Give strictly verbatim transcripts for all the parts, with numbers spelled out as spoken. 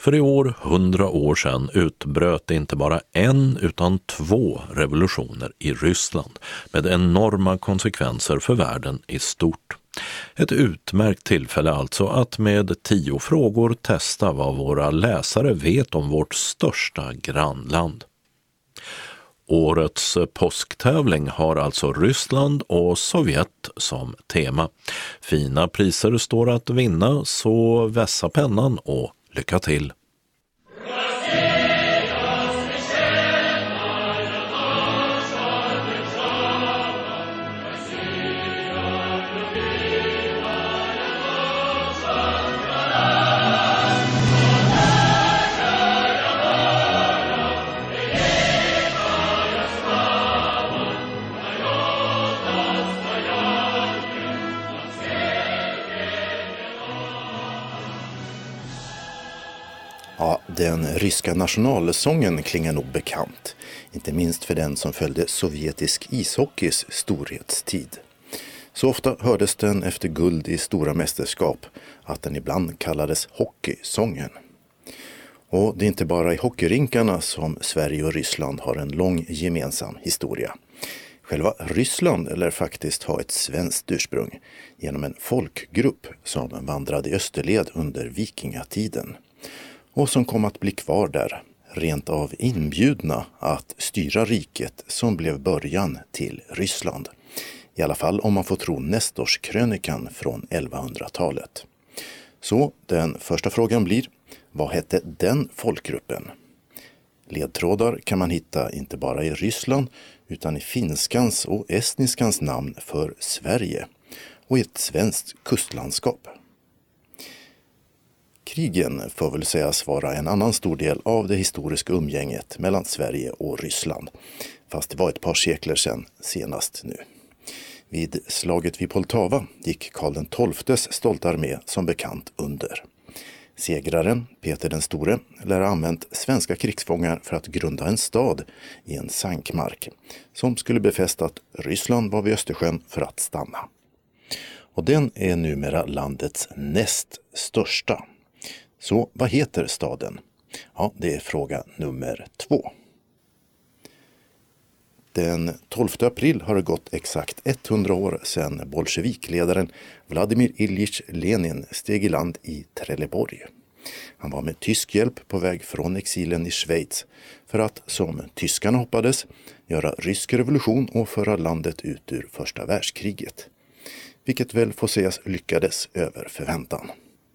För i år, hundra år sedan, utbröt inte bara en utan två revolutioner i Ryssland med enorma konsekvenser för världen i stort. Ett utmärkt tillfälle alltså att med tio frågor testa vad våra läsare vet om vårt största grannland. Årets påsktävling har alltså Ryssland och Sovjet som tema. Fina priser står att vinna, så vässa pennan och lycka till! Ja, den ryska nationalsången klingar nog bekant, inte minst för den som följde sovjetisk ishockeys storhetstid. Så ofta hördes den efter guld i stora mästerskap att den ibland kallades hockeysången. Och det är inte bara i hockeyrinkarna som Sverige och Ryssland har en lång gemensam historia. Själva Ryssland lär faktiskt ha ett svenskt ursprung genom en folkgrupp som vandrade i österled under vikingatiden. Och som kom att bli kvar där, rent av inbjudna att styra riket som blev början till Ryssland. I alla fall om man får tro Nestorskrönikan från elvahundratalet. Så den första frågan blir, vad hette den folkgruppen? Ledtrådar kan man hitta inte bara i Ryssland utan i finskans och estniskans namn för Sverige och i ett svenskt kustlandskap. Krigen får väl sägas vara en annan stor del av det historiska umgänget mellan Sverige och Ryssland, fast det var ett par sekler sedan senast nu. Vid slaget vid Poltava gick Karl den tolftes stolta armé som bekant under. Segraren, Peter den store, lär ha använt svenska krigsfångar för att grunda en stad i en sankmark som skulle befästa att Ryssland var vid Östersjön för att stanna. Och den är numera landets näst största. Så vad heter staden? Ja, det är fråga nummer två. Den tolfte april har det gått exakt hundra år sedan bolsjevikledaren Vladimir Iljitj Lenin steg i land i Trelleborg. Han var med tysk hjälp på väg från exilen i Schweiz för att, som tyskarna hoppades, göra rysk revolution och föra landet ut ur första världskriget. Vilket väl får sägas lyckades över förväntan.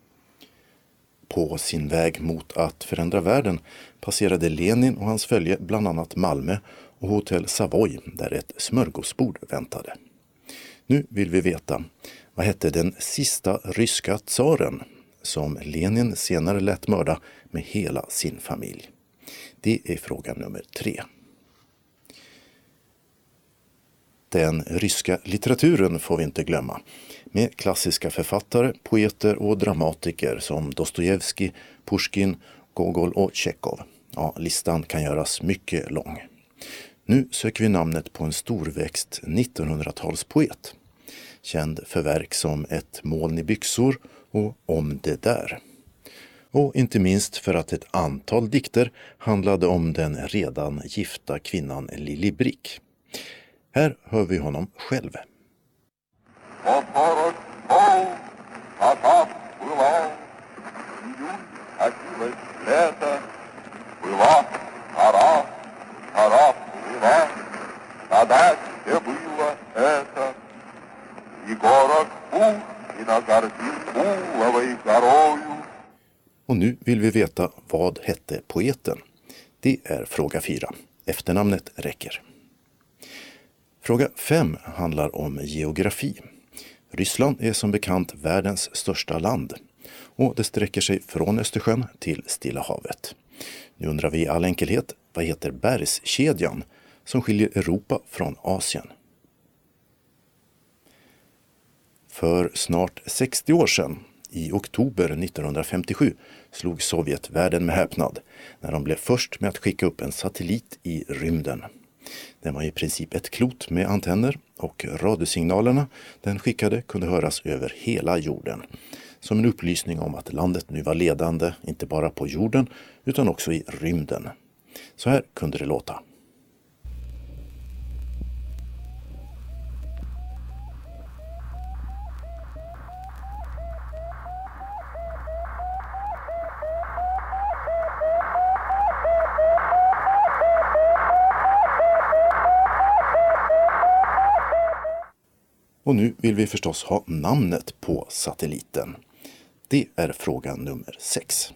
På sin väg mot att förändra världen passerade Lenin och hans följe bland annat Malmö och hotell Savoy där ett smörgåsbord väntade. Nu vill vi veta, vad hette den sista ryska tsaren som Lenin senare lät mörda med hela sin familj? Det är fråga nummer tre. Den ryska litteraturen får vi inte glömma, med klassiska författare, poeter och dramatiker som Dostojevskij, Pushkin, Gogol och Tjechov. Ja, listan kan göras mycket lång. Nu söker vi namnet på en storväxt nittonhundratalspoet, känd för verk som Ett moln i byxor och Om det där. Och inte minst för att ett antal dikter handlade om den redan gifta kvinnan Lili Brick. Här hör vi honom själv. Och nu vill vi veta, vad hette poeten? Det är fråga fyra. Efternamnet räcker. Fråga fem handlar om geografi. Ryssland är som bekant världens största land och det sträcker sig från Östersjön till Stilla havet. Nu undrar vi i all enkelhet, vad heter bergskedjan som skiljer Europa från Asien? För snart sextio år sedan, i oktober nittonhundrafemtiosju, slog Sovjet världen med häpnad när de blev först med att skicka upp en satellit i rymden. Den var i princip ett klot med antenner och radiosignalerna den skickade kunde höras över hela jorden. som en upplysning om att landet nu var ledande, inte bara på jorden utan också i rymden. Så här kunde det låta. Och nu vill vi förstås ha namnet på satelliten. Det är fråga nummer sex.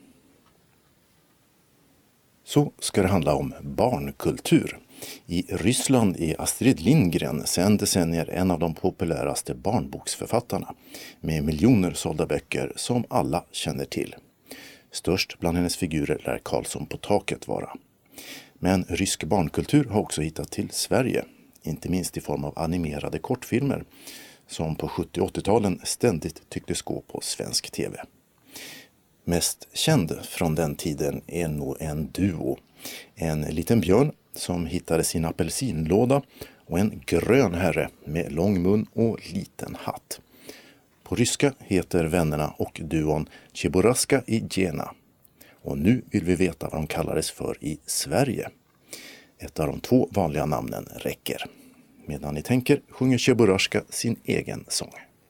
Så ska det handla om barnkultur. I Ryssland är Astrid Lindgren sedan decennier en av de populäraste barnboksförfattarna med miljoner sålda böcker som alla känner till. Störst bland hennes figurer lär Karlsson på taket vara. Men rysk barnkultur har också hittat till Sverige, inte minst i form av animerade kortfilmer som på sjuttio- och åttio-talen ständigt tycktes gå på svensk tv. Mest känd från den tiden är nog en duo. En liten björn som hittade sin apelsinlåda och en grön herre med lång mun och liten hatt. På ryska heter vännerna och duon Cheburaska i Jena. Och nu vill vi veta vad de kallades för i Sverige. Ett av de två vanliga namnen räcker. Medan ni tänker sjunger Cheburaska sin egen sång.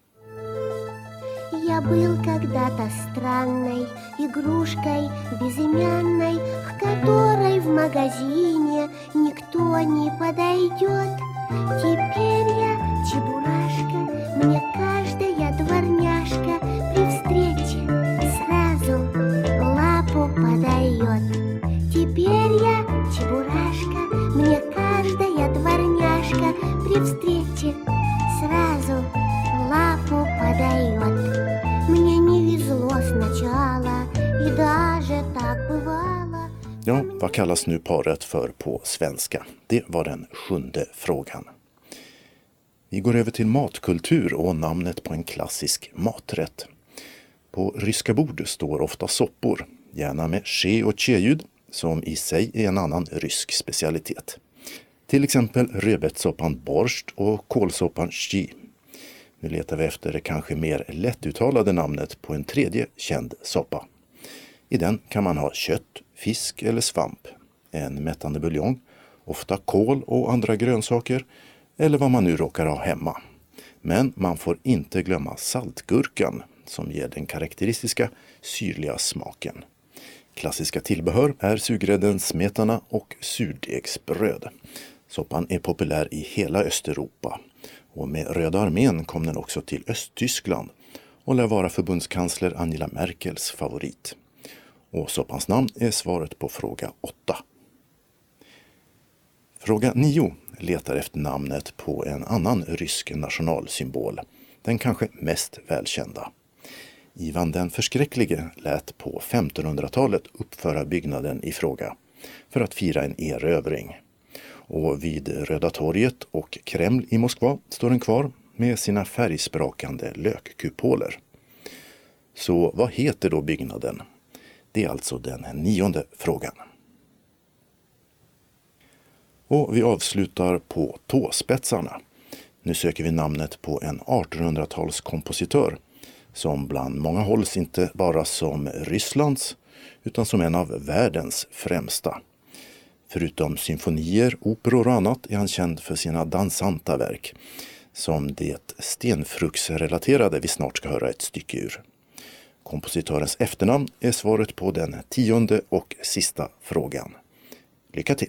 Я был когда-то странной игрушкой безымянной, к которой в магазине никто не подойдет. Теперь я Чебурашка, мне каждая дворняжка при встрече сразу лапу подает. Теперь я Чебурашка, мне каждая дворняжка при встрече сразу лапу подает. Мне не везло сначала, и даже так бывало. Ja, vad kallas nu paret för på svenska? Det var den sjunde frågan. Vi går över till matkultur och namnet på en klassisk maträtt. På ryska bord står ofta soppor, gärna med ske- och tje-ljud, som i sig är en annan rysk specialitet. Till exempel rödbetssoppan borscht och kålsoppan chi. Nu letar vi efter det kanske mer lättuttalade namnet på en tredje känd soppa. I den kan man ha kött, fisk eller svamp, en mättande buljong, ofta kål och andra grönsaker eller vad man nu råkar ha hemma. Men man får inte glömma saltgurkan som ger den karaktäristiska syrliga smaken. Klassiska tillbehör är surgrädden smetana och surdegsbröd. Soppan är populär i hela Östeuropa. Och med Röda armén kom den också till Östtyskland och lär vara förbundskansler Angela Merkels favorit. Och soppans namn är svaret på fråga åtta. Fråga nio letar efter namnet på en annan rysk nationalsymbol, den kanske mest välkända. Ivan den förskräcklige lät på femtonhundratalet uppföra byggnaden i fråga för att fira en erövring. Och vid Röda torget och Kreml i Moskva står den kvar med sina färgsprakande lökkupoler. Så vad heter då byggnaden? Det är alltså den nionde frågan. Och vi avslutar på tåspetsarna. Nu söker vi namnet på en artonhundratalskompositör som bland många hålls inte bara som Rysslands utan som en av världens främsta. Förutom symfonier, operor och annat är han känd för sina dansanta verk, som det stenfruktsrelaterade vi snart ska höra ett stycke ur. Kompositörens efternamn är svaret på den tionde och sista frågan. Lycka till!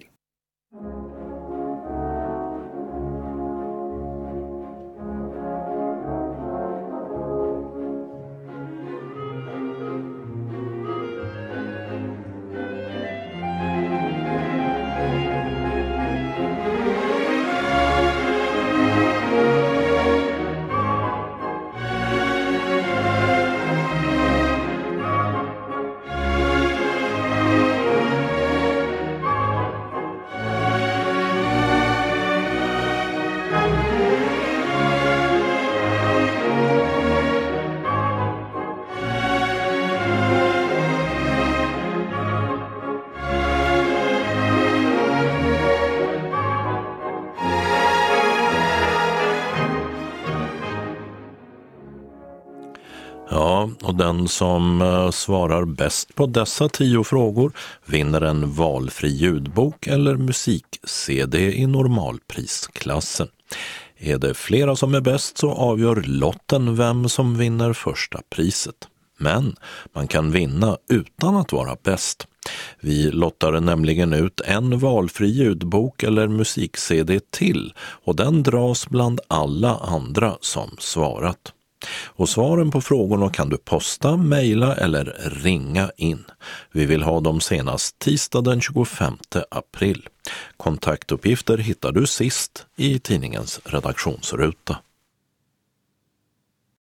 den som eh, svarar bäst på dessa tio frågor vinner en valfri ljudbok eller musik-C D i normalprisklassen. Är det flera som är bäst så avgör lotten vem som vinner första priset. Men man kan vinna utan att vara bäst. Vi lottar nämligen ut en valfri ljudbok eller musik-C D till och den dras bland alla andra som svarat. Och svaren på frågorna kan du posta, mejla eller ringa in. Vi vill ha dem senast tisdag den tjugofemte april. Kontaktuppgifter hittar du sist i tidningens redaktionsruta.